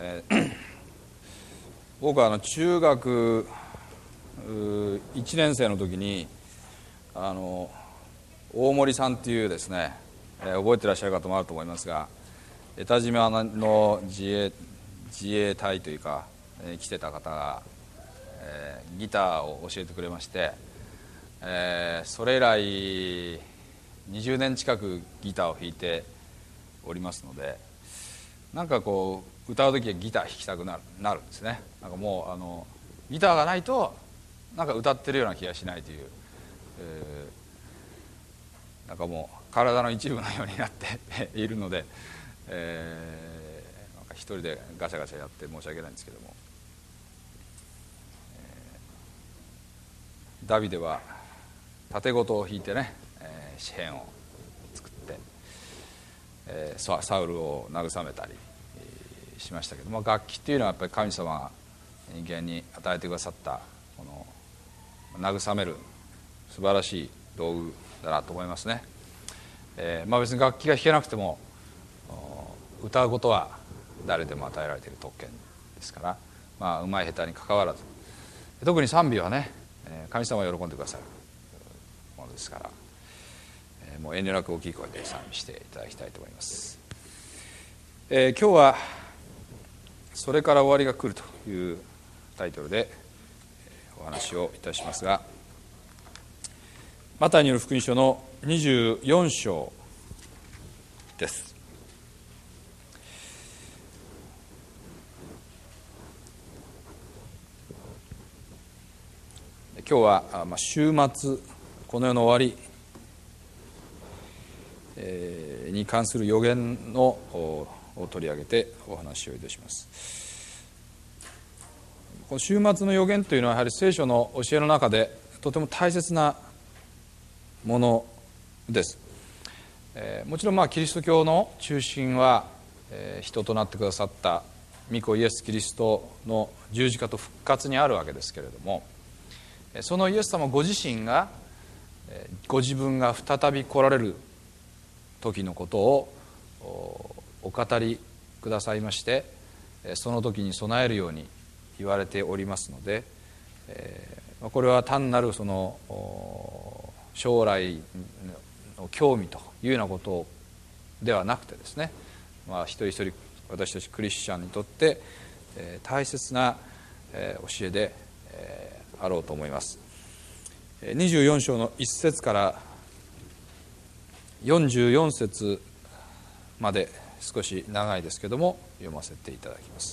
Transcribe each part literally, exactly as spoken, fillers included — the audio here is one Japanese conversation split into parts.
えー、僕はあの中学いちねん生の時にあの大森さんっていうですね、えー、覚えてらっしゃる方もあると思いますが、江田島の自衛、自衛隊というか、えー、来てた方が、えー、ギターを教えてくれまして、えー、それ以来にじゅうねん近くギターを弾いておりますので、なんかこう歌う時はギター弾きたくなる、なるんですね。なんかもうあのギターがないとなんか歌ってるような気がしないという、えー、なんかもう体の一部のようになっているので、えー、なんか一人でガチャガチャやって申し訳ないんですけども、えー、ダビデは盾事を弾いてね、えー、詩篇を作って、えー、サウルを慰めたりしましたけども、楽器っていうのはやっぱり神様が人間に与えてくださったこの慰める素晴らしい道具だなと思いますね。えーまあ、別に楽器が弾けなくても歌うことは誰でも与えられている特権ですから、まあ、うまい下手にかかわらず、特に賛美はね、神様が喜んでくださるものですから、えー、もう遠慮なく大きい声で賛美していただきたいと思います。えー、今日はそれから終わりが来るというタイトルでお話をいたしますが、マタイによる福音書のにじゅうよん章です。今日は週末、この世の終わりに関する予言のを取り上げてお話をいたします。この週末の予言というのはやはり聖書の教えの中でとても大切なものです。えー、もちろんまあキリスト教の中心は、えー、人となってくださった御子イエス・キリストの十字架と復活にあるわけですけれども、そのイエス様ご自身がご自分が再び来られる時のことをお語りくださいまして、その時に備えるように言われておりますので、これは単なるその将来の興味というようなことではなくてですね、まあ、一人一人私たちクリスチャンにとって大切な教えであろうと思います。にじゅうよん章のいち節からよんじゅうよん節まで少し長いですけども読ませていただきます。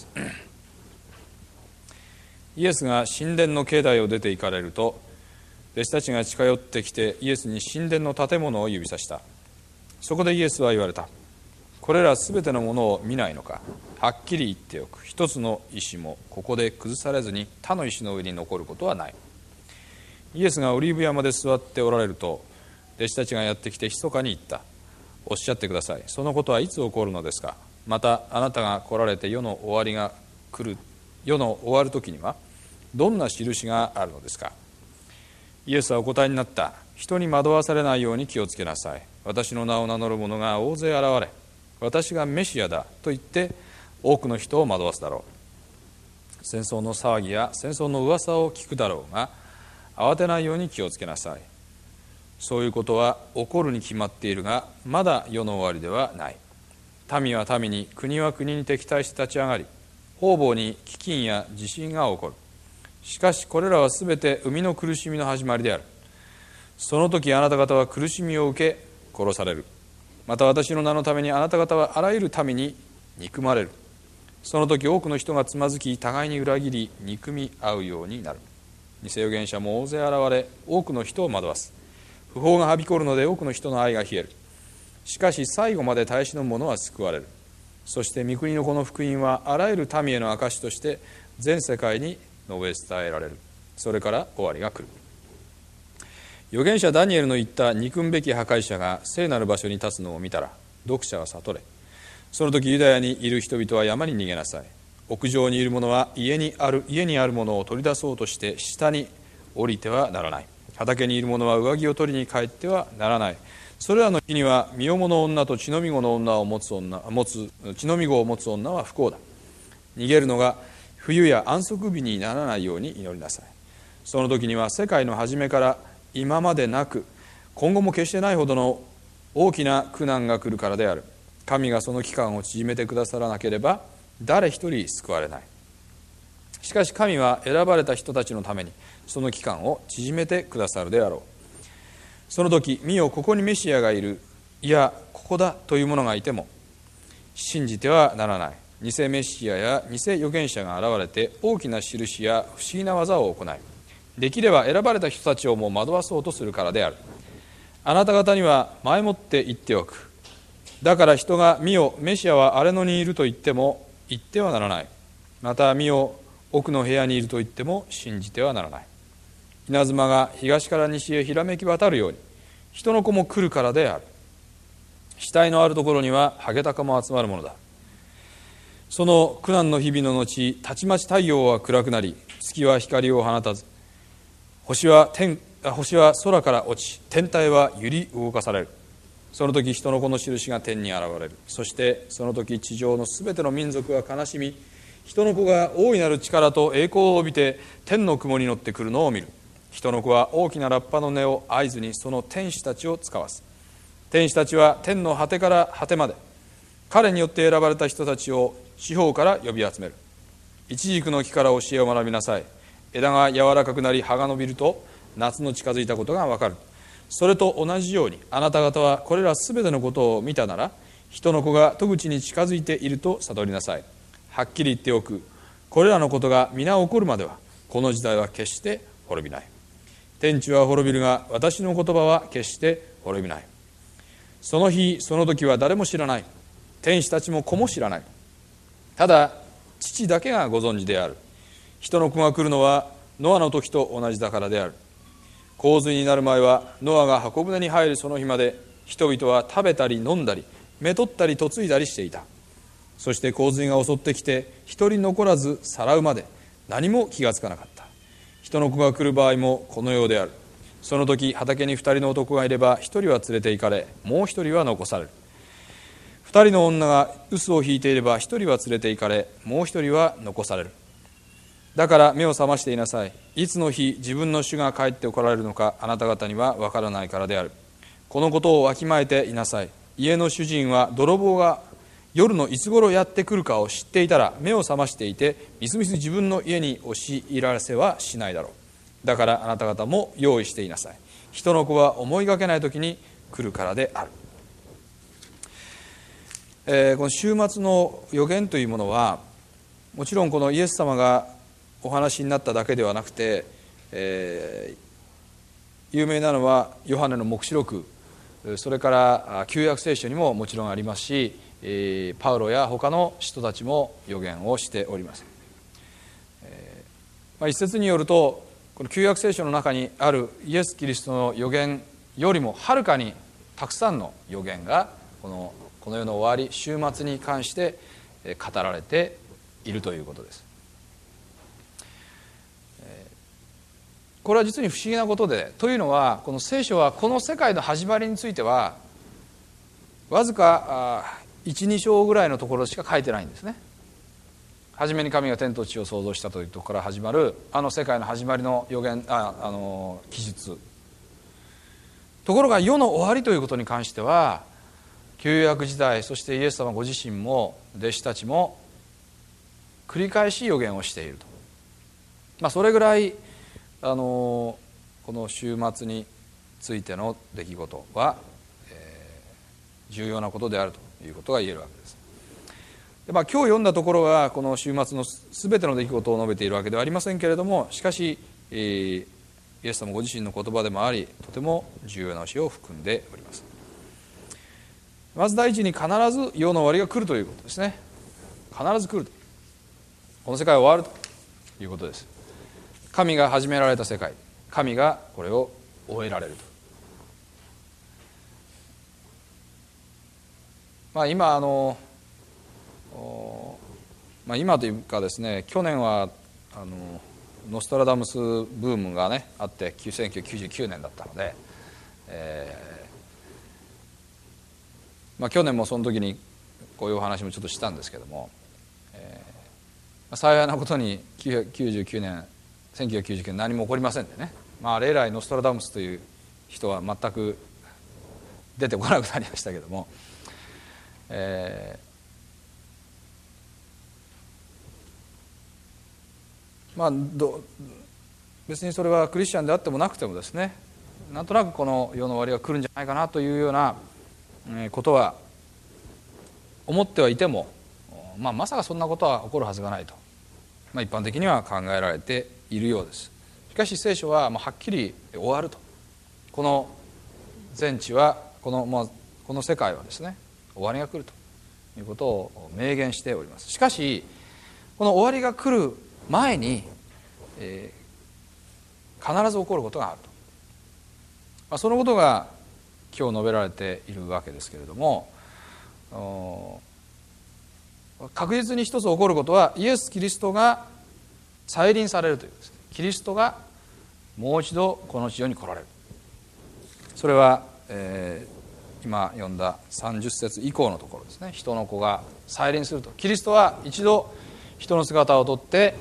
イエスが神殿の境内を出て行かれると、弟子たちが近寄ってきてイエスに神殿の建物を指さした。そこでイエスは言われた。これらすべてのものを見ないのか。はっきり言っておく。一つの石もここで崩されずに他の石の上に残ることはない。イエスがオリーブ山で座っておられると、弟子たちがやってきて密かに言った。おっしゃってください。そのことはいつ起こるのですか。またあなたが来られて世の終わりが来る、世の終わる時にはどんな印があるのですか。イエスはお答えになった。人に惑わされないように気をつけなさい。私の名を名乗る者が大勢現れ、私がメシアだと言って多くの人を惑わすだろう。戦争の騒ぎや戦争の噂を聞くだろうが、慌てないように気をつけなさい。そういうことは起こるに決まっているが、まだ世の終わりではない。民は民に、国は国に敵対して立ち上がり、方々に飢饉や地震が起こる。しかしこれらはすべて生みの苦しみの始まりである。その時あなた方は苦しみを受け殺される。また私の名のためにあなた方はあらゆる民に憎まれる。その時多くの人がつまずき、互いに裏切り憎み合うようになる。偽預言者も大勢現れ、多くの人を惑わす。不法がはびこるので多くの人の愛が冷える。しかし最後まで耐え忍ぶ者は救われる。そして御国のこの福音はあらゆる民への証として全世界に述べ伝えられる。それから終わりが来る。預言者ダニエルの言った憎むべき破壊者が聖なる場所に立つのを見たら、読者は悟れ。その時ユダヤにいる人々は山に逃げなさい。屋上にいる者は家にある家にあるものを取り出そうとして下に降りてはならない。畑にいる者は上着を取りに帰ってはならない。それらの日には身重の女と血のみ子の女を持つ女持つ血のみ子を持つ女は不幸だ。 逃げるのが冬や安息日にならないように祈りなさい。その時には世界の初めから今までなく今後も決してないほどの大きな苦難が来るからである。神がその期間を縮めてくださらなければ誰一人救われない。しかし神は選ばれた人たちのためにその期間を縮めてくださるであろう。その時、見よ、ここにメシアがいる、いやここだという者がいても信じてはならない。偽メシアや偽預言者が現れて大きな印や不思議な技を行い、できれば選ばれた人たちをも惑わそうとするからである。あなた方には前もって言っておく。だから人が見よ、メシアは荒野にいると言っても言ってはならない。また見よ、奥の部屋にいると言っても信じてはならない。稲妻が東から西へひらめき渡るように人の子も来るからである。死体のあるところにはハゲタカも集まるものだ。その苦難の日々の後、たちまち太陽は暗くなり、月は光を放たず、星は天星は空から落ち、天体は揺り動かされる。その時、人の子の印が天に現れる。そしてその時、地上のすべての民族は悲しみ、人の子が大いなる力と栄光を帯びて天の雲に乗ってくるのを見る。人の子は大きなラッパの音を合図にその天使たちを使わす。天使たちは天の果てから果てまで彼によって選ばれた人たちを四方から呼び集める。イチジクの木から教えを学びなさい。枝が柔らかくなり葉が伸びると夏の近づいたことがわかる。それと同じようにあなた方はこれらすべてのことを見たなら、人の子が戸口に近づいていると悟りなさい。はっきり言っておく。これらのことが皆起こるまではこの時代は決して滅びない。天地は滅びるが私の言葉は決して滅びない。その日その時は誰も知らない。天使たちも子も知らない。ただ父だけがご存知である。人の子が来るのはノアの時と同じだからである。洪水になる前はノアが箱舟に入るその日まで人々は食べたり飲んだりめとったり嫁いだりしていた。そして洪水が襲ってきて一人残らずさらうまで何も気がつかなかった。人の子が来る場合もこのようである。その時畑に二人の男がいれば一人は連れて行かれ、もう一人は残される。二人の女が臼を引いていれば一人は連れて行かれ、もう一人は残される。だから目を覚ましていなさい。いつの日自分の主が帰ってこられるのかあなた方には分からないからである。このことをわきまえていなさい。家の主人は泥棒が夜のいつ頃やってくるかを知っていたら目を覚ましていて、みすみす自分の家に押し入らせはしないだろう。だからあなた方も用意していなさい。人の子は思いがけない時に来るからである。えー、この週末の予言というものは、もちろんこのイエス様がお話になっただけではなくて、えー、有名なのはヨハネの黙示録、それから旧約聖書にももちろんありますし、えー、パウロや他の人たちも予言をしております。えーまあ、一説によると、この旧約聖書の中にあるイエス・キリストの予言よりもはるかにたくさんの予言がこのこの世の終わり、終末に関して語られているということです。これは実に不思議なことで、というのはこの聖書はこの世界の始まりについてはわずかいち、に章ぐらいのところしか書いてないんですね。初めに神が天と地を創造したというところから始まるあの世界の始まりの予言、あ、あの記述。ところが世の終わりということに関しては、旧約時代、そしてイエス様ご自身も弟子たちも繰り返し予言をしていると、まあ、それぐらいあのこの週末についての出来事は、えー、重要なことであるということが言えるわけです。で、まあ、今日読んだところはこの週末のすべての出来事を述べているわけではありませんけれども、しかし、えー、イエス様ご自身の言葉でもあり、とても重要な教えを含んでおります。まず第一に、必ず世の終わりが来るということですね。必ず来ると、この世界は終わるということです。神が始められた世界、神がこれを終えられると。まあ、今あの、まあ、今というかですね、去年はあのノストラダムスブームがねあってせんきゅうひゃくきゅうじゅうきゅうねんだったので、えーまあ、去年もその時にこういうお話もちょっとしたんですけども、え幸いなことにきゅうひゃくきゅうじゅうきゅうねんせんきゅうひゃくきゅうじゅうきゅうねん何も起こりませんでね、まあ、例来ノストラダムスという人は全く出てこなくなりましたけども、えー、まあど別にそれはクリスチャンであってもなくてもですね、なんとなくこの世の終わりが来るんじゃないかなというようなことは思ってはいても、まあ、まさかそんなことは起こるはずがないと、まあ、一般的には考えられているようです。しかし聖書はもうはっきり終わると、この全地はこの、まあ、この世界はですね終わりが来るということを明言しております。しかしこの終わりが来る前に、えー、必ず起こることがあると、まあ、そのことが今日述べられているわけですけれども、確実に一つ起こることはイエス・キリストが再臨されるというですね、キリストがもう一度この地上に来られる。それは、えー、今読んださんじゅっ節以降のところですね。人の子が再臨すると、キリストは一度人の姿をとって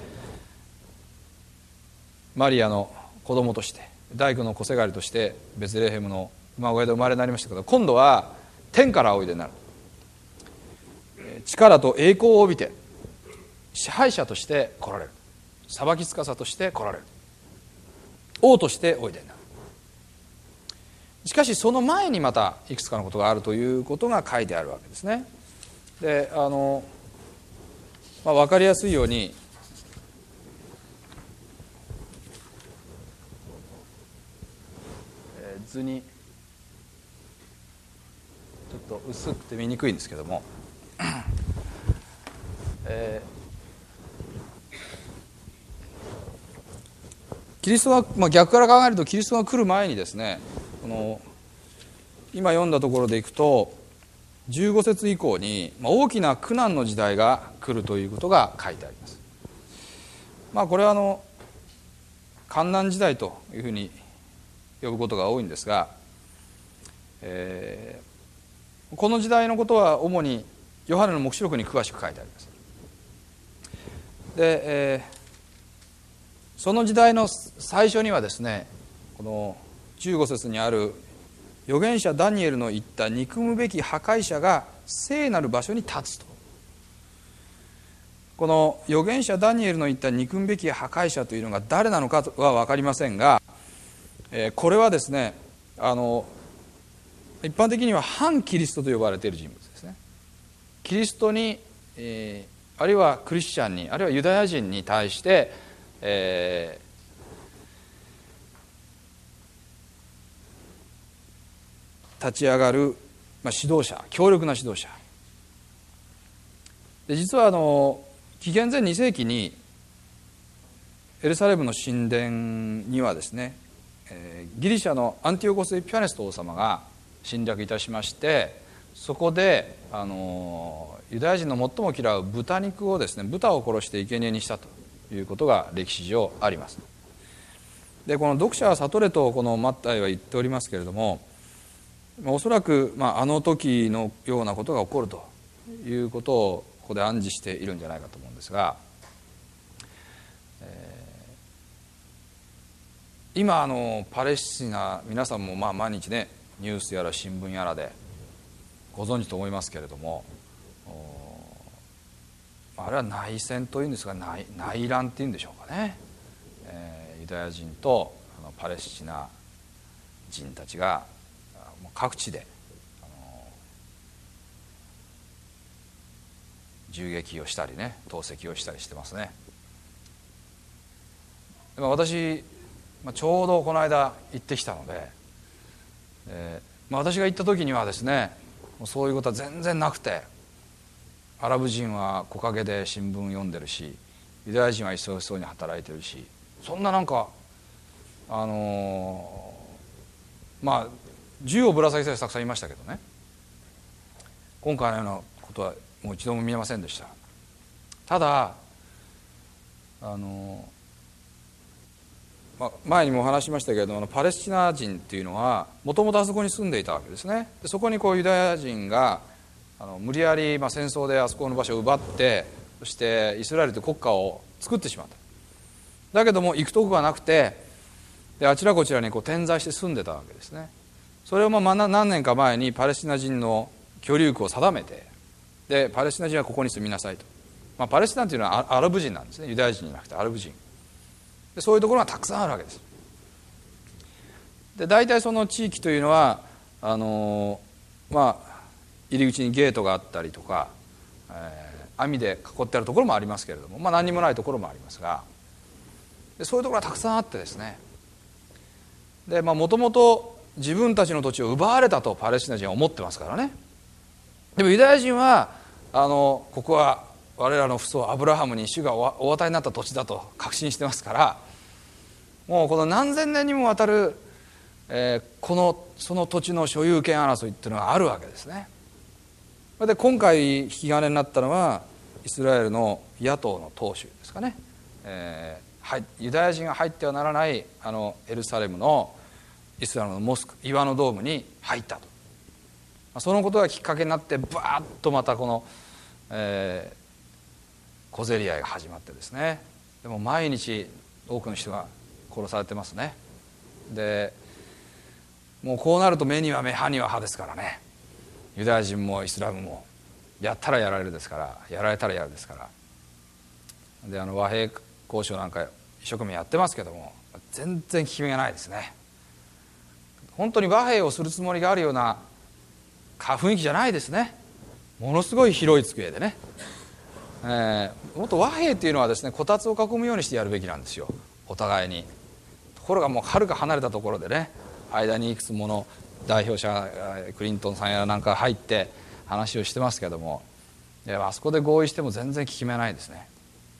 マリアの子供として大工の子せがりとしてベツレヘムの馬小屋で生まれになりましたけど、今度は天からおいでになる。力と栄光を帯びて支配者として来られる、裁き司として来られる、王としておいでになる。しかしその前にまたいくつかのことがあるということが書いてあるわけですね。であの、まあ、分かりやすいように図にちょっと薄くて見にくいんですけども、えー、キリストは、まあ、逆から考えるとキリストが来る前にですね、この今読んだところでいくとじゅうご節以降に、まあ、大きな苦難の時代が来るということが書いてあります。まあ、これはあの患難時代というふうに呼ぶことが多いんですが、えー、この時代のことは主にヨハネの黙示録に詳しく書いてあります。で、えー、その時代の最初にはですね、このじゅうご節にある預言者ダニエルの言った憎むべき破壊者が聖なる場所に立つと、この預言者ダニエルの言った憎むべき破壊者というのが誰なのかは分かりませんが、これはですね、あの一般的には反キリストと呼ばれている人物ですね。キリストに、えー、あるいはクリスチャンに、あるいはユダヤ人に対して、えー、立ち上がる、まあ、指導者、強力な指導者で、実はあの紀元前に世紀にエルサレムの神殿にはですね、ギリシャのアンティオコス・エピファネスト王様が侵略いたしまして、そこであのユダヤ人の最も嫌う豚肉をですね、豚を殺して生贄にしたということが歴史上あります。でこの読者は悟れとこのマッタイは言っておりますけれども、おそらく、まあ、あの時のようなことが起こるということをここで暗示しているんじゃないかと思うんですが、今あのパレスチナ、皆さんもまあ毎日ねニュースやら新聞やらでご存知と思いますけれども、あれは内戦というんですが 内, 内乱っていうんでしょうかね、えー、ユダヤ人とあのパレスチナ人たちが各地であの銃撃をしたりね、投石をしたりしてますね。でも私ちょうどこの間行ってきたので、えーまあ、私が行った時にはですね、そういうことは全然なくて、アラブ人は木陰で新聞読んでるし、ユダヤ人は忙しそうに働いてるし、そんななんかあのー、まあ銃をぶら下げた人たくさんいましたけどね、今回のようなことはもう一度も見えませんでした。ただあのー前にもお話ししましたけれども、パレスチナ人っていうのはもともとあそこに住んでいたわけですね。でそこにこうユダヤ人があの無理やり、まあ、戦争であそこの場所を奪ってそしてイスラエルという国家を作ってしまった。だけども行くとこがなくて、であちらこちらにこう点在して住んでたわけですね。それをまあ何年か前にパレスチナ人の居留区を定めて、でパレスチナ人はここに住みなさいと、まあ、パレスチナというのはアラブ人なんですね。ユダヤ人じゃなくてアラブ人で、そういうところがたくさんあるわけです。で大体その地域というのはあのまあ入り口にゲートがあったりとか、えー、網で囲ってあるところもありますけれども、まあ、何にもないところもありますが、でそういうところがたくさんあってですね、でもともと自分たちの土地を奪われたとパレスチナ人は思ってますからね。でもユダヤ人はあのここは我らの父祖アブラハムに主がお与えになった土地だと確信してますから、もうこの何千年にもわたる、えー、このその土地の所有権争いっていうのがあるわけですね。で今回引き金になったのはイスラエルの野党の党首ですかね、えーはい、ユダヤ人が入ってはならないあのエルサレムのイスラムのモスク、岩のドームに入ったと。そのことがきっかけになってバーッとまたこの、えー、小競り合いが始まってですね、でも毎日多くの人が殺されてますね。でもうこうなると目には目歯には歯ですからね、ユダヤ人もイスラムもやったらやられるですから、やられたらやるですから。であの和平交渉なんか一生懸命やってますけども、全然効き目がないですね。本当に和平をするつもりがあるような雰囲気じゃないですね。ものすごい広い机でね、えー、もっと和平っていうのはですね、こたつを囲むようにしてやるべきなんですよ、お互いに。ところがもうはるか離れたところでね、間にいくつもの代表者クリントンさんやなんか入って話をしてますけども、あそこで合意しても全然効き目ないですね。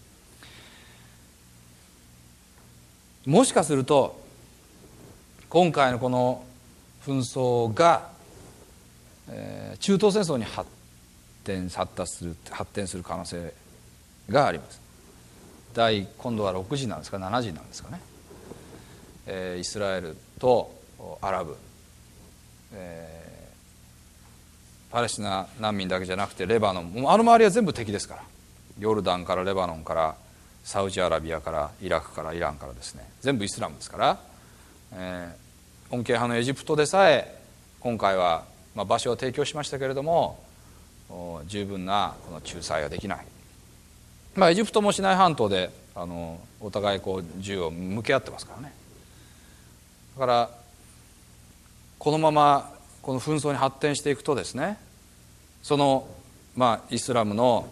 もしかすると今回のこの紛争が、えー、中東戦争に発展発達する発展する可能性があります。第今度はろくじなんですかななじなんですかね、えー、イスラエルとアラブ、えー、パレスチナ難民だけじゃなくてレバノン、あの周りは全部敵ですから、ヨルダンからレバノンからサウジアラビアからイラクからイランからですね、全部イスラムですから、えー、穏健派のエジプトでさえ今回は、まあ、場所を提供しましたけれども十分なこの仲裁ができない。まあ、エジプトもシナイ半島であのお互いこう銃を向け合ってますからね。だからこのままこの紛争に発展していくとですね、その、まあ、イスラムの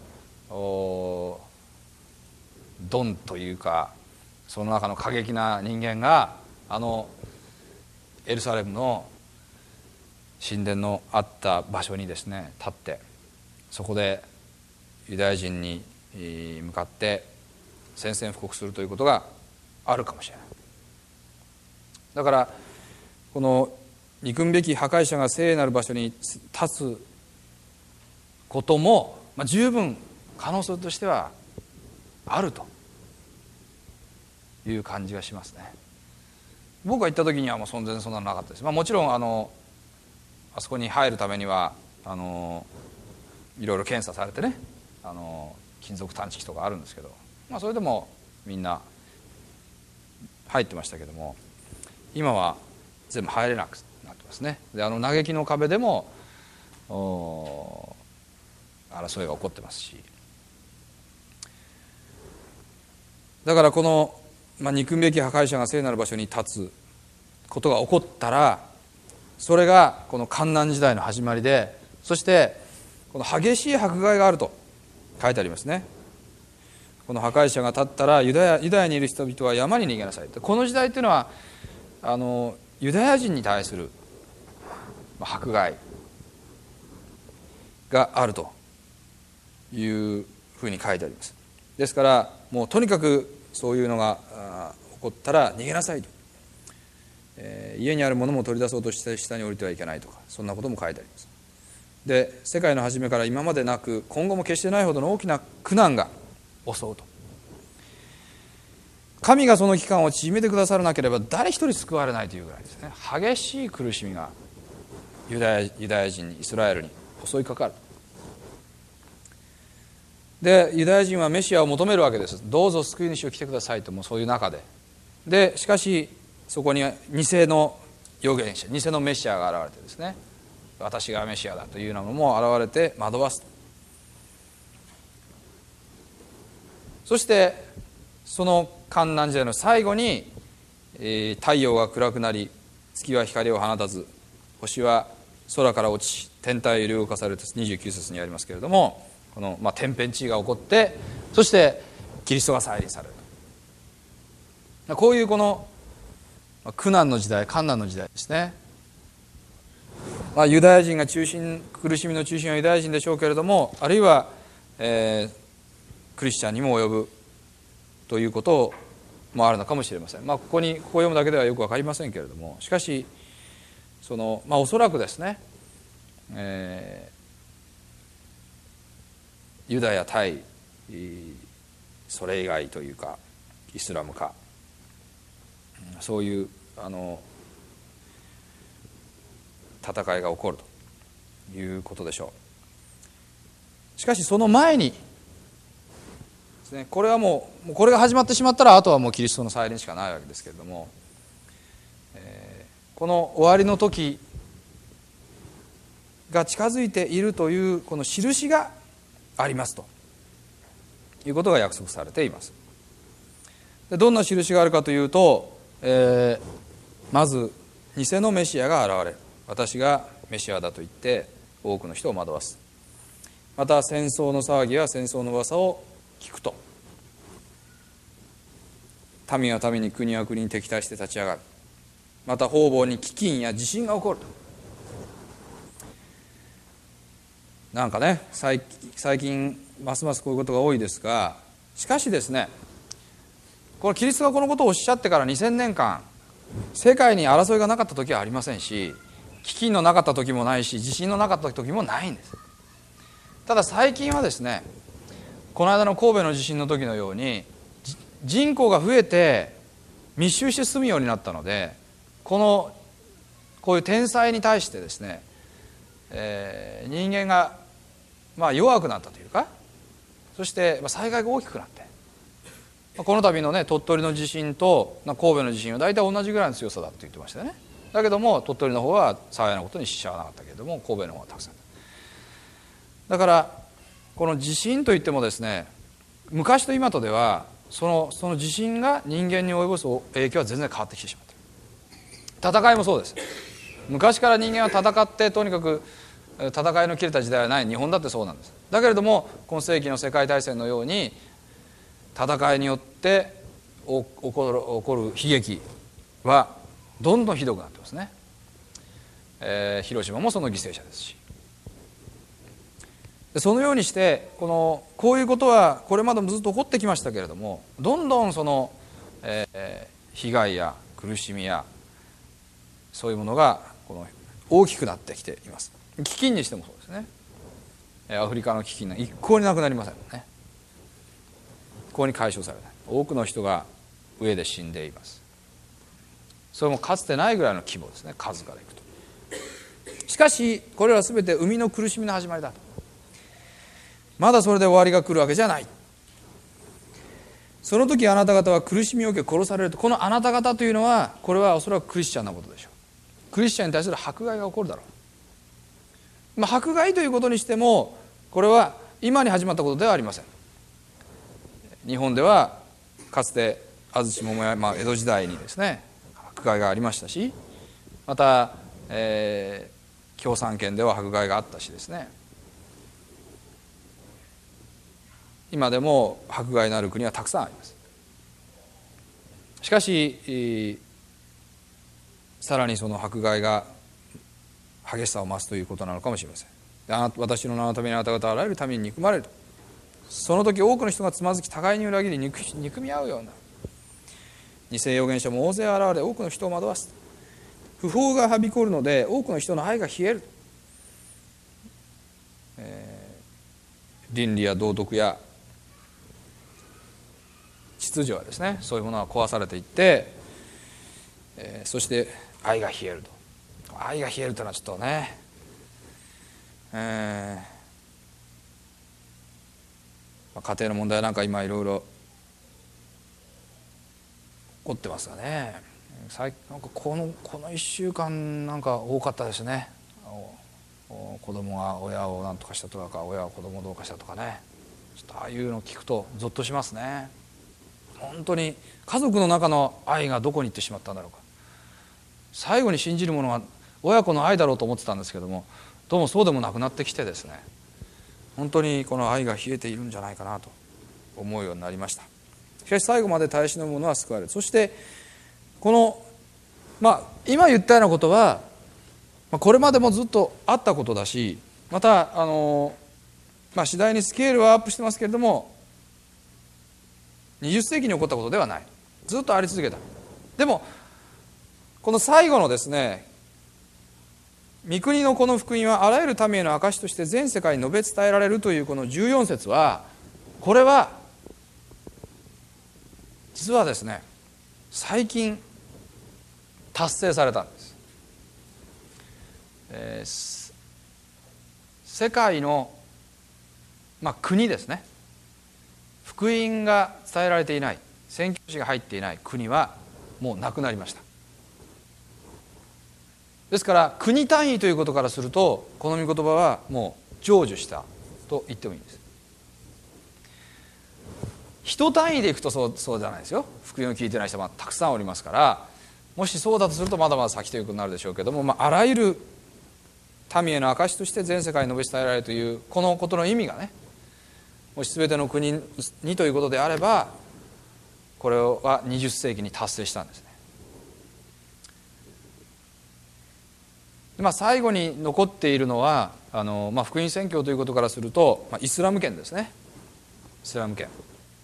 ドンというかその中の過激な人間があのエルサレムの神殿のあった場所にですね立って、そこでユダヤ人に向かって宣戦布告するということがあるかもしれない。だからこの憎むべき破壊者が聖なる場所に立つことも、まあ、十分可能性としてはあるという感じがしますね。僕が行った時にはもう全然そんなのなかったです。まあ、もちろんあのあそこに入るためにはあのいろいろ検査されてね、あの金属探知機とかあるんですけど、まあ、それでもみんな入ってましたけども、今は全部入れなくなってますね。であの嘆きの壁でも争いが起こってますし、だからこの、まあ、憎むべき破壊者が聖なる場所に立つことが起こったら、それがこの患難時代の始まりで、そしてこの激しい迫害があると書いてありますね。この破壊者が立ったらユダヤ、ユダヤにいる人々は山に逃げなさい。この時代っていうのはあのユダヤ人に対する迫害があるというふうに書いてあります。ですからもうとにかくそういうのが起こったら逃げなさいと、えー、家にあるものも取り出そうとして下に降りてはいけないとか、そんなことも書いてあります。で世界の初めから今までなく今後も決してないほどの大きな苦難が襲うと。神がその期間を縮めてくださらなければ誰一人救われないというぐらいですね、激しい苦しみがユダヤ、ユダヤ人にイスラエルに襲いかかる。 でユダヤ人はメシアを求めるわけです。どうぞ救い主を来てくださいと、もうそういう中ででしかしそこには偽の預言者、偽のメシアが現れてですね、私がメシアだというようなものも現れて惑わす。そしてその患難時代の最後に、えー、太陽が暗くなり月は光を放たず星は空から落ち天体揺り動かされるとにじゅうきゅう節にありますけれども、この、まあ、天変地異が起こって、そしてキリストが再臨される。こういうこの苦難の時代、患難の時代ですね。まあ、ユダヤ人が中心、苦しみの中心はユダヤ人でしょうけれども、あるいは、えー、クリスチャンにも及ぶということもあるのかもしれません。まあ、ここにここを読むだけではよく分かりませんけれども、しかしその、まあ、おそらくですね、えー、ユダヤ対それ以外というかイスラムか、そういうあの戦いが起こるということでしょう。しかしその前にですね、これはもうこれが始まってしまったらあとはもうキリストの再臨しかないわけですけれども、えー、この終わりの時が近づいているというこの印がありますということが約束されています。でどんな印があるかというと、えー、まず偽のメシアが現れる。私がメシアだと言って多くの人を惑わす。また戦争の騒ぎや戦争の噂を聞くと、民は民に国は国に敵対して立ち上がる。また方々に飢饉や地震が起こると。なんかね、最近ますますこういうことが多いですが、しかしですね、このキリストがこのことをおっしゃってからにせんねんかん世界に争いがなかった時はありませんし、飢饉のなかった時もないし、地震のなかった時もないんです。ただ最近はですね、この間の神戸の地震の時のように人口が増えて密集して住むようになったので、このこういう天災に対してですね、えー、人間がまあ弱くなったというか、そして災害が大きくなって、この度のね鳥取の地震と神戸の地震は大体同じぐらいの強さだと言ってましたよね。だけども鳥取の方は幸いなことに死者はなかったけれども、神戸の方はたくさんだから、この地震といってもですね、昔と今とではその、その地震が人間に及ぼす影響は全然変わってきてしまっている。戦いもそうです。昔から人間は戦ってとにかく戦いの切れた時代はない。日本だってそうなんです。だけれども今世紀の世界大戦のように戦いによって起こる、起こる悲劇はどんどんひどくなってますね。えー、広島もその犠牲者ですし、そのようにしてこのこういうことはこれまでもずっと起こってきましたけれども、どんどんその、えー、被害や苦しみやそういうものがこの大きくなってきています。飢饉にしてもそうですね。アフリカの飢饉が一向になくなりませんね。一向に解消されない。多くの人が飢えで死んでいます。それもかつてないぐらいの規模ですね、数からいくと。しかしこれら全て生みの苦しみの始まりだと。まだそれで終わりが来るわけじゃない。その時あなた方は苦しみを受け殺されると。このあなた方というのは、これはおそらくクリスチャンなことでしょう。クリスチャンに対する迫害が起こるだろう。まあ、迫害ということにしてもこれは今に始まったことではありません。日本ではかつて安土桃山、まあ、江戸時代にですね迫害がありましたし、また、えー、共産圏では迫害があったしですね、今でも迫害のある国はたくさんあります。しかしさらにその迫害が激しさを増すということなのかもしれません。私の名のためにあなた方はあらゆる民に憎まれると。その時多くの人がつまずき互いに裏切り 憎, 憎み合うような偽預言者も大勢現れ多くの人を惑わす。不法がはびこるので多くの人の愛が冷える、えー、倫理や道徳や秩序はですね、そういうものは壊されていって、えー、そして愛が冷えると。愛が冷えるというのはちょっとね、えー、 家庭の問題なんか今いろいろ起こってますがね、最なんかこのこのいっしゅうかんなんか多かったですね。子供が親を何とかしたとか、親は子供をどうかしたとかね、ちょっとああいうのを聞くとゾッとしますね。本当に家族の中の愛がどこに行ってしまったんだろうか。最後に信じるものは親子の愛だろうと思ってたんですけども、どうもそうでもなくなってきてですね、本当にこの愛が冷えているんじゃないかなと思うようになりました。しかし最後まで耐え忍ぶ者は救われる。そしてこのまあ今言ったようなことはこれまでもずっとあったことだし、またあの、まあ、次第にスケールはアップしてますけれども、にじゅっせいきに起こったことではない。ずっとあり続けた。でもこの最後のですね、御国のこの福音はあらゆる民への証として全世界に述べ伝えられるというこのじゅうよん節は、これは実はですね、最近達成されたんです。えー、世界の、まあ、国ですね、福音が伝えられていない、宣教師が入っていない国はもうなくなりました。ですから国単位ということからすると、この御言葉はもう成就したと言ってもいいんです。人単位でいくとそう、そうじゃないですよ。福音を聞いてない人はたくさんおりますから、もしそうだとするとまだまだ先ということになるでしょうけども、まあ、あらゆる民への証として全世界に述べ伝えられるというこのことの意味がね、もし全ての国にということであれば、これはにじゅっせいきに達成したんですね。まあ、最後に残っているのはあの、まあ、福音宣教ということからすると、まあ、イスラム圏ですね。イスラム圏、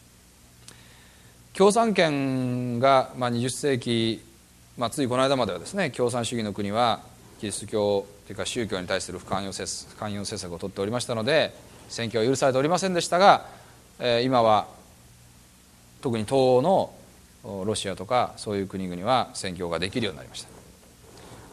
共産圏が、まあ、にじゅっせいき、まあ、ついこの間まではですね、共産主義の国はキリスト教というか宗教に対する不寛容政策を取っておりましたので、宣教は許されておりませんでしたが、えー、今は特に東欧のロシアとかそういう国々は宣教ができるようになりました。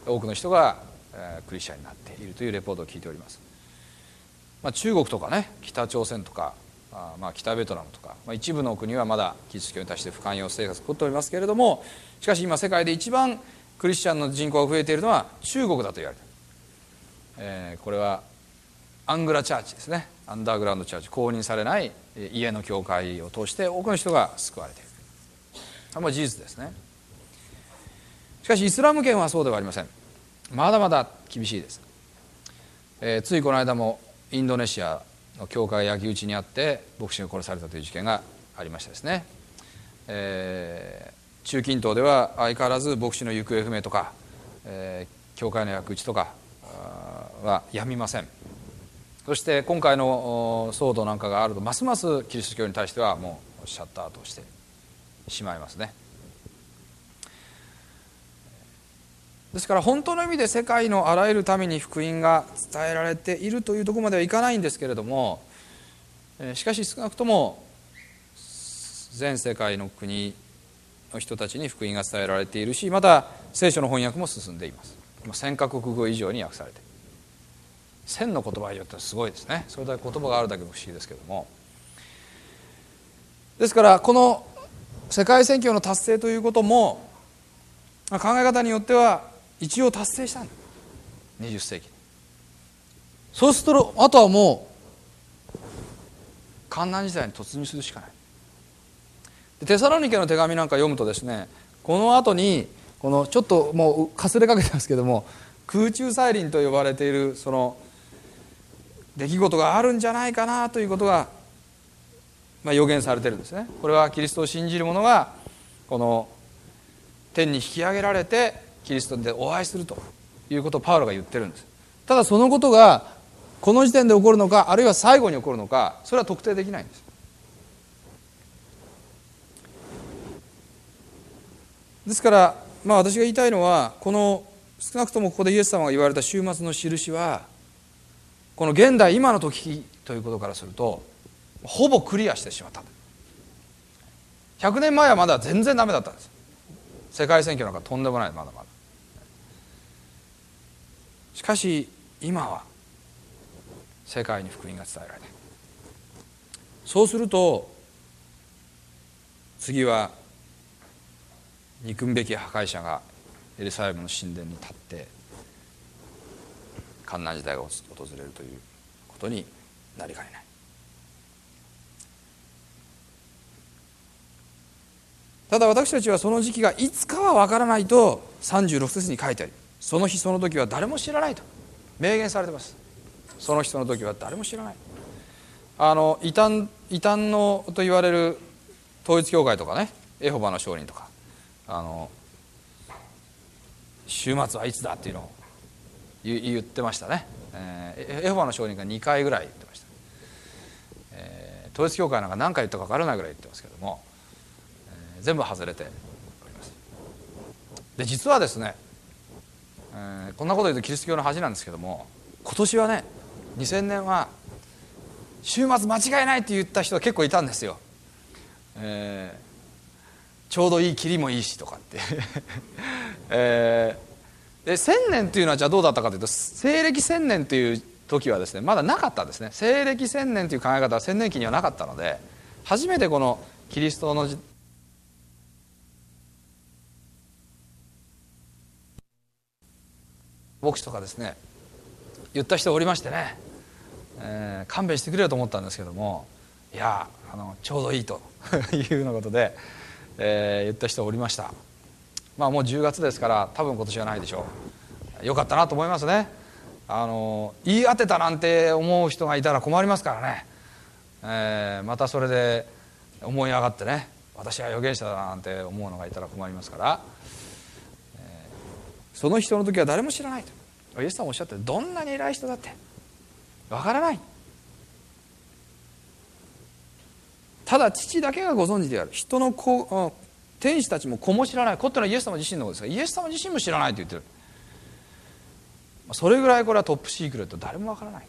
多くの人が、えー、クリスチャンになっているというレポートを聞いております。まあ、中国とかね、北朝鮮とか、あまあ北ベトナムとか、まあ、一部の国はまだキリスト教に対して不寛容生活を取っておりますけれども、しかし今世界で一番クリスチャンの人口が増えているのは中国だと言われている。えー、これはアングラチャーチですね。アンダーグラウンドチャーチ、公認されない家の教会を通して多くの人が救われている。これも事実ですね。しかしイスラム圏はそうではありません。まだまだ厳しいです。えー、ついこの間もインドネシアの教会焼き討ちにあって牧師が殺されたという事件がありましたですね。えー、中近東では相変わらず牧師の行方不明とか、えー、教会の焼き討ちとかはやみません。そして今回の騒動なんかがあると、ますますキリスト教に対してはもうシャットアウトしてしまいますね。ですから本当の意味で世界のあらゆる民に福音が伝えられているというところまではいかないんですけれども、しかし少なくとも全世界の国の人たちに福音が伝えられているし、また聖書の翻訳も進んでいます。千カ国語以上に訳されている。千の言葉以上ってすごいですね。それだけ言葉があるだけで不思議ですけども、ですからこの世界宣教の達成ということも考え方によっては一応達成したんだ、にじゅっせいき。そうするとあとはもう患難時代に突入するしかない。テサロニケの手紙なんか読むとですね、この後にこのちょっともうかすれかけてますけども、空中再臨と呼ばれているその出来事があるんじゃないかなということが、まあ、予言されているんですね。これはキリストを信じる者がこの天に引き上げられてキリストでお会いするということをパウロが言ってるんです。ただそのことがこの時点で起こるのか、あるいは最後に起こるのか、それは特定できないんです。ですから、まあ、私が言いたいのは、この少なくともここでイエス様が言われた終末の印は、この現代今の時ということからするとほぼクリアしてしまった。ひゃくねんまえはまだ全然ダメだったんです。世界選挙なんかとんでもない、まだまだ。しかし今は世界に福音が伝えられた。 そうすると次は憎むべき破壊者がエルサレムの神殿に立って患難時代が訪れるということになりかねない。ただ私たちはその時期がいつかは分からないとさんじゅうろく節に書いてあり、その日その時は誰も知らないと明言されています。その日その時は誰も知らない。あの異端異端のと言われる統一教会とかね、エホバの証人とか、あの週末はいつだっていうのを言ってましたね。えー、エホバの証人がにかいぐらい言ってました、えー、統一教会なんか何回言ったか分からないぐらい言ってますけども、えー、全部外れております。で実はですね、えー、こんなこと言うとキリスト教の恥なんですけども、今年はねにせんねんは週末間違いないって言った人が結構いたんですよ。えー、ちょうどいい霧もいいしとかって、えー、で千年というのはじゃあどうだったかというと、西暦千年という時はですねまだなかったんですね。西暦千年という考え方は千年期にはなかったので、初めてこのキリストの牧師とかですね言った人おりましてね、えー、勘弁してくれよと思ったんですけども、いやあのちょうどいいというようなことで、えー、言った人おりました。まあもうじゅうがつですから多分今年はないでしょう。よかったなと思いますね。あの言い当てたなんて思う人がいたら困りますからね、えー、またそれで思い上がってね、私は預言者だなんて思うのがいたら困りますから、えー、その人の時は誰も知らないとイエス様おっしゃって、どんなに偉い人だってわからない。ただ父だけがご存知である。人の子、天使たちも子も知らない。子ってのはイエス様自身のことですが、イエス様自身も知らないと言ってる。それぐらいこれはトップシークレット、誰もわからない。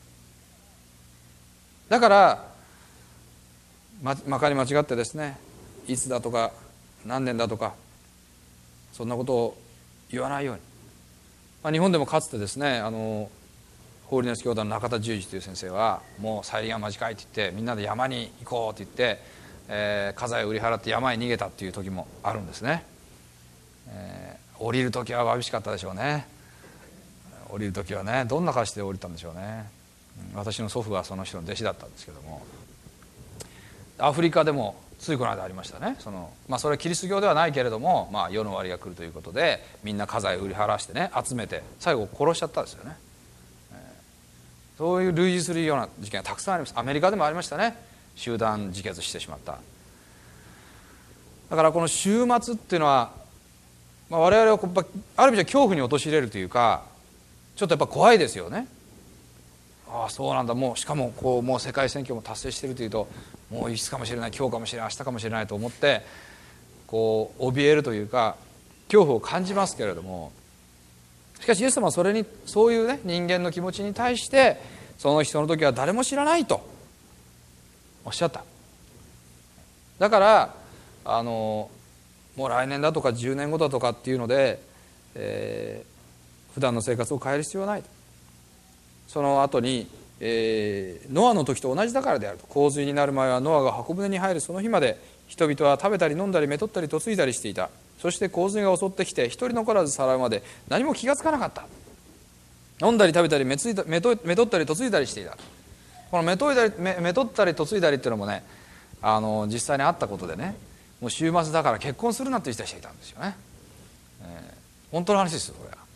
だからままかり間違ってですね、いつだとか何年だとかそんなことを言わないように、まあ、日本でもかつてですね、あのホーリネス教団の中田十二という先生は、もう祭りが間近いって言ってみんなで山に行こうって言って、えー、家財を売り払って山へ逃げたっていう時もあるんですね。えー、降りる時はわびしかったでしょうね。降りる時はね、どんな顔して降りたんでしょうね。私の祖父はその人の弟子だったんですけども、アフリカでもついこの間ありましたね。その、まあ、それはキリスト教ではないけれども、まあ、世の終わりが来るということでみんな家財を売り払わしてね、集めて最後殺しちゃったんですよね。そういう類似するような事件がたくさんあります。アメリカでもありましたね。集団自決してしまった。だからこの終末っていうのは、まあ、我々はある意味じゃ恐怖に陥れるというか、ちょっとやっぱ怖いですよね。ああそうなんだ、もうしかもこうもう世界選挙も達成しているというと、もういつかもしれない、今日かもしれない、明日かもしれないと思ってこう怯えるというか恐怖を感じますけれども、しかしイエス様はそれにそういうね人間の気持ちに対して、その人の時は誰も知らないとおっしゃった。だからあのもう来年だとかじゅうねんごだとかっていうので、えー、普段の生活を変える必要はないと。その後に、えー、ノアの時と同じだからであると。洪水になる前はノアが箱舟に入るその日まで人々は食べたり飲んだりめとったり嫁いだりしていた。そして洪水が襲ってきて一人残らずさらうまで何も気がつかなかった。飲んだり食べたりめついためとめとったり嫁いだりしていた。このめといだり め, めとったり嫁いだりっていうのもね、あの実際にあったことでね、もう週末だから結婚するなっていう人がいたんですよね。えー、本当の話ですよこれは。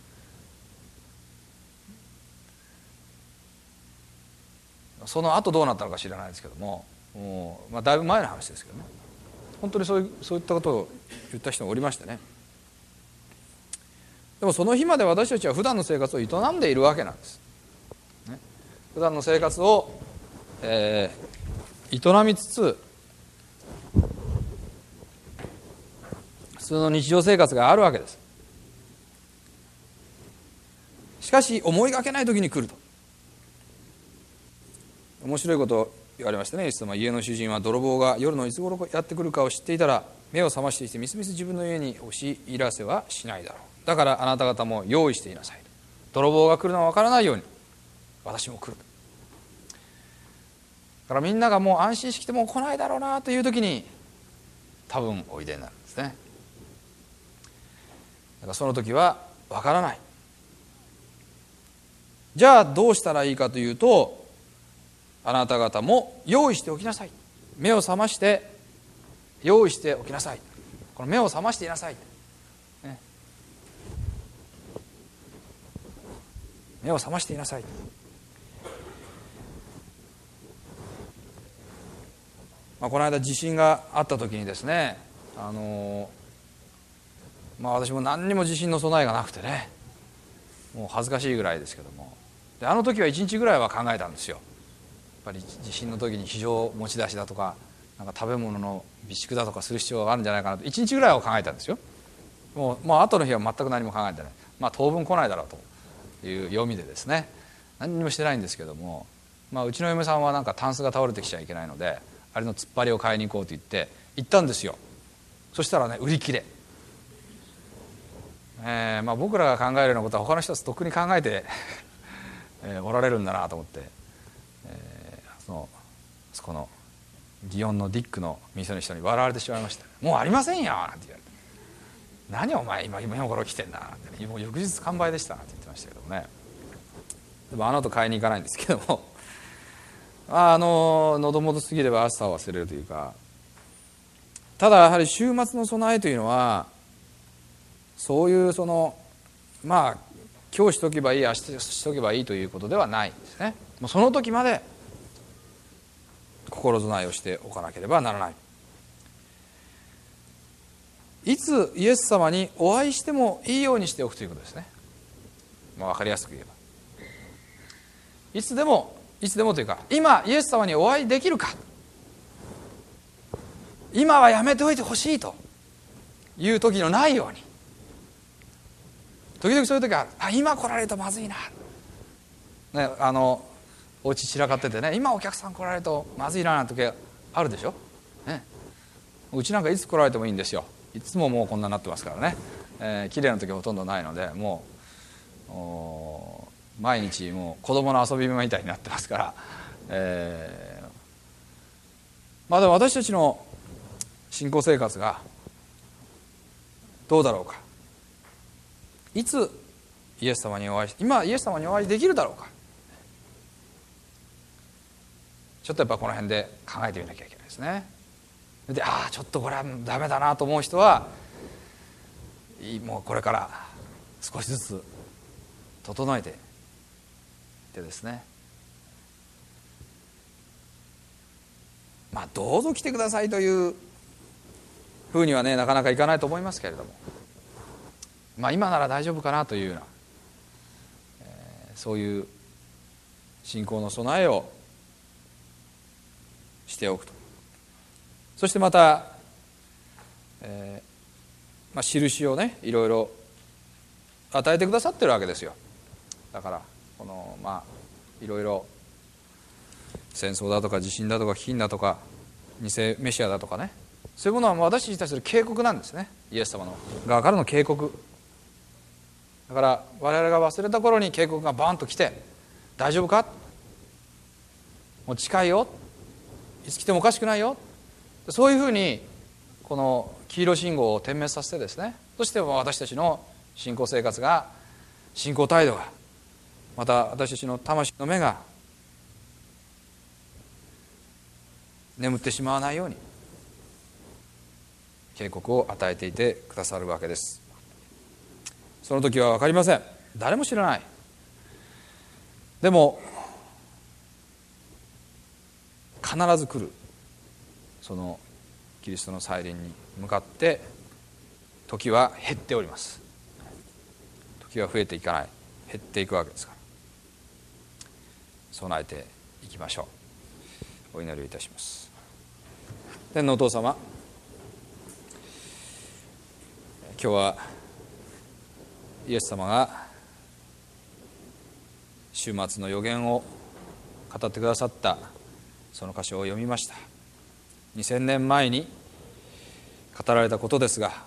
その後どうなったのか知らないですけども、もう、まあ、だいぶ前の話ですけどね、本当にそういう、そういったことを言った人がおりましてね。でもその日まで私たちは普段の生活を営んでいるわけなんです、ね、普段の生活を、えー、営みつつ普通の日常生活があるわけです。しかし思いがけない時に来ると。面白いことを言われましたね。イエス様は、家の主人は泥棒が夜のいつ頃やってくるかを知っていたら目を覚ましてきてみすみす自分の家に押し入らせはしないだろう。だからあなた方も用意していなさい。泥棒が来るのは分からないように私も来る。 からみんながもう安心してきてもう来ないだろうなという時に多分おいでになるんですね。だからその時はわからない。じゃあどうしたらいいかというと、あなた方も用意しておきなさい。目を覚まして用意しておきなさい。この目を覚ましていなさい、ね、目を覚ましていなさい。まあ、この間地震があった時にですね、あのまあ私も何にも地震の備えがなくてね、もう恥ずかしいぐらいですけども、であの時はいちにちぐらいは考えたんですよ。やっぱり地震の時に非常持ち出しだとか、なんか食べ物の備蓄だとかする必要があるんじゃないかなといちにちぐらいは考えたんですよ。もう、もう後の日は全く何も考えてない。まあ当分来ないだろうという読みでですね、何にもしてないんですけども、まあ、うちの嫁さんはなんかタンスが倒れてきちゃいけないので、あれの突っ張りを買いに行こうと言って行ったんですよ。そしたらね、売り切れ、えーまあ、僕らが考えるようなことは他の人はとっくに考えてえー、おられるんだなと思って、えー、そのそこの祇園のディックの店の人に笑われてしまいました。もうありませんよなんて言われて、何お前今今頃来てんだなんて、もう翌日完売でしたなんて言ってましたけどもね。でもあの後買いに行かないんですけどもあの喉元過ぎれば暑さを忘れるというか、ただやはり週末の備えというのはそういうそのまあ今日しとけばいい明日しとけばいいということではないんですね。もうその時まで心備えをしておかなければならない。いつイエス様にお会いしてもいいようにしておくということですね。まあ、分かりやすく言えばいつでもいつでもというか、今イエス様にお会いできるか、今はやめておいてほしいという時のないように。時々そういう時はあ今来られるとまずいな、ね、あのお家散らかっててね、今お客さん来られるとまずいななんて時あるでしょ、ね、うちなんかいつ来られてもいいんですよ。いつももうこんなになってますからね、えー、綺麗な時はほとんどないので、もう毎日もう子供の遊び場みたいになってますから、えー、まあでも私たちの信仰生活がどうだろうか、いつイエス様にお会いし今イエス様にお会いできるだろうか、ちょっとやっぱこの辺で考えてみなきゃいけないですね。で、ああちょっとこれはダメだなと思う人はもうこれから少しずつ整えていってですね、まあどうぞ来てくださいというふうにはねなかなかいかないと思いますけれども、まあ今なら大丈夫かなというような、えー、そういう信仰の備えをしておくと。そしてまた、えーまあ、印をねいろいろ与えてくださってるわけですよ。だからこのまあいろいろ戦争だとか地震だとか飢饉だとか偽メシアだとかね、そういうものは私たちに対する警告なんですね。イエス様の側からの警告だから、我々が忘れた頃に警告がバーンと来て、大丈夫か、もう近いよ、いつ来てもおかしくないよ、そういうふうにこの黄色信号を点滅させてですね、そして私たちの信仰生活が、信仰態度が、また私たちの魂の目が眠ってしまわないように警告を与えていてくださるわけです。その時は分かりません。誰も知らない。でも必ず来るそのキリストの再臨に向かって時は減っております。時は増えていかない、減っていくわけですから、備えていきましょう。お祈りをいたします。天のお父様、今日はイエス様が終末の予言を語ってくださったその箇所を読みました。にせんねんまえに語られたことですが、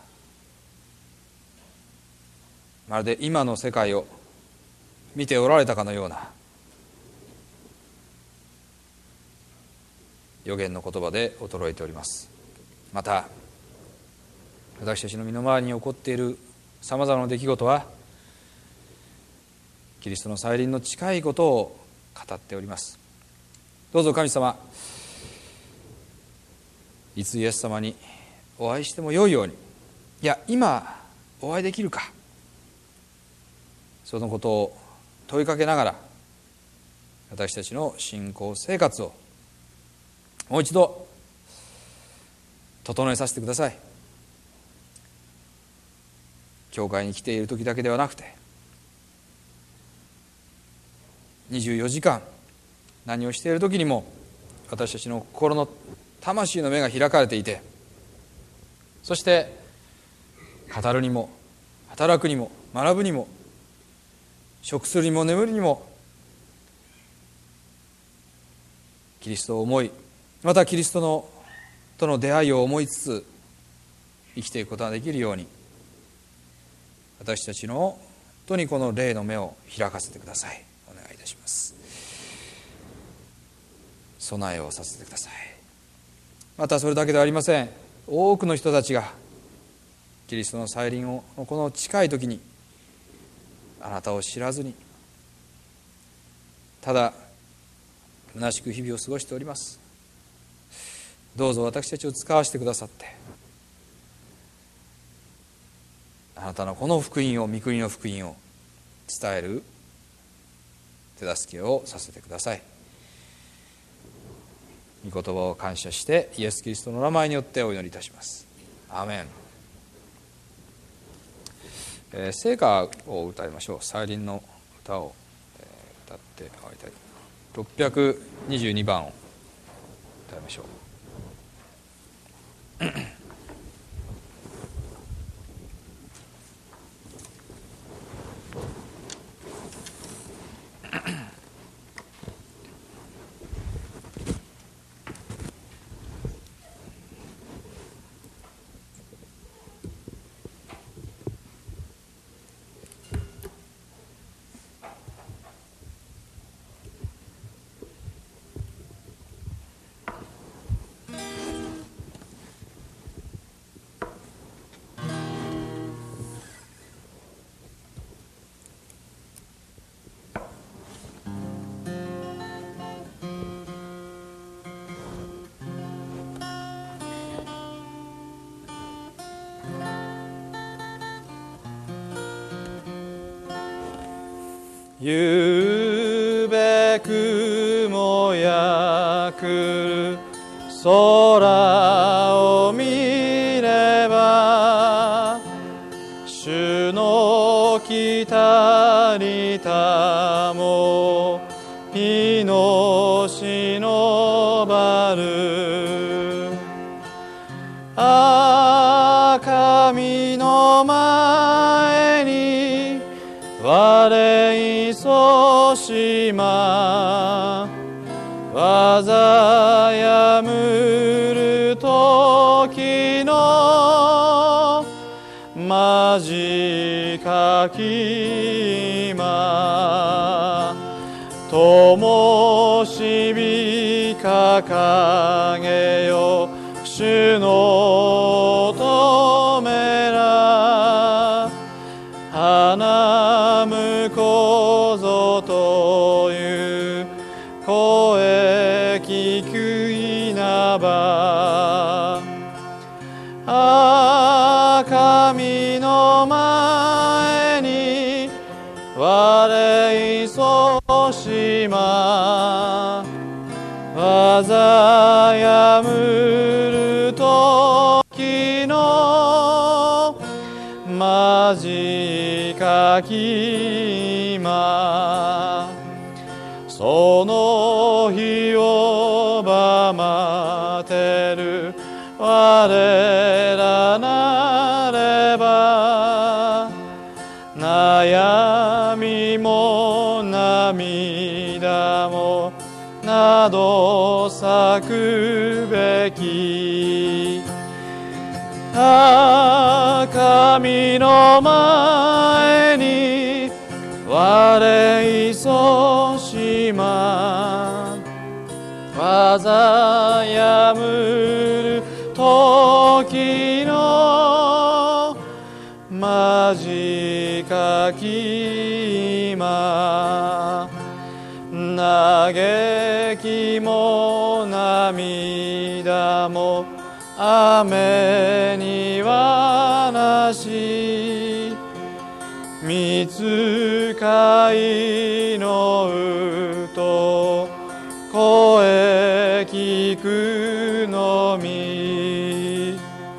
まるで今の世界を見ておられたかのような、 預言の言葉で衰えております。また私たちの身の回りに起こっているさまざまな出来事はキリストの再臨の近いことを語っております。どうぞ神様、いつイエス様にお会いしてもよいように、いや今お会いできるか、そのことを問いかけながら私たちの信仰生活をもう一度整えさせてください。教会に来ている時だけではなくてにじゅうよじかん何をしている時にも私たちの心の魂の目が開かれていて、そして語るにも働くにも学ぶにも食するにも眠るにもキリストを思い、またキリストのとの出会いを思いつつ生きていくことができるように、私たちの本当にこの霊の目を開かせてください。お願いいたします。備えをさせてください。またそれだけではありません。多くの人たちがキリストの再臨をこの近い時にあなたを知らずにただ虚しく日々を過ごしております。どうぞ私たちを使わせてくださって、あなたのこの福音を、御国の福音を伝える手助けをさせてください。御言葉を感謝してイエス・キリストの名前によってお祈りいたします。アーメン。えー、聖歌を歌いましょう。再臨の歌を、えー、歌って終わりたい。ろっぴゃくにじゅうにばんを歌いましょう。ゆうべ雲や来る空を見れば、主の来たりたも命のばる。ああ神の前に我いそしま、わざやむる時の間近き今、灯火掲げよ主の止めら、花むこぞという声聞く稲葉。ああ神の前に我いそしま、わざやむる時の間近き今、その日をば待てる我らなれば、悩みも涙もなど咲くべき。ああ神の前に我いそしま、我災やむる時の間近き今、嘆きも涙も雨にはなし、御使いのうと声聞くのみ。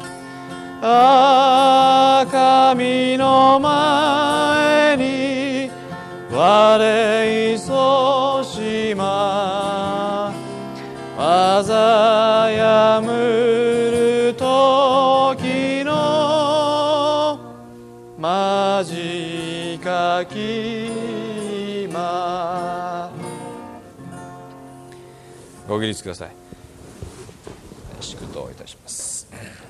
ああ神の前に我いそしま、災やむる時の間近き今。ご起立ください。祝祷いたします。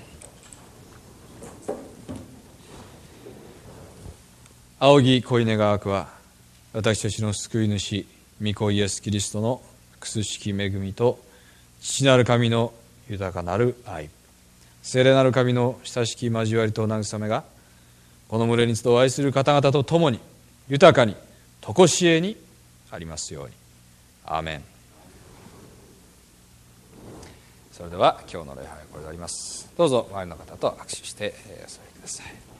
仰ぎ恋願わくは、私たちの救い主御子イエスキリストの屈しき恵みと、父なる神の豊かなる愛、聖霊なる神の親しき交わりと慰めが、この群れに集う愛する方々と共に豊かに常しえにありますように。アーメン。それでは今日の礼拝はこれであります。どうぞ周りの方と握手してお座りください。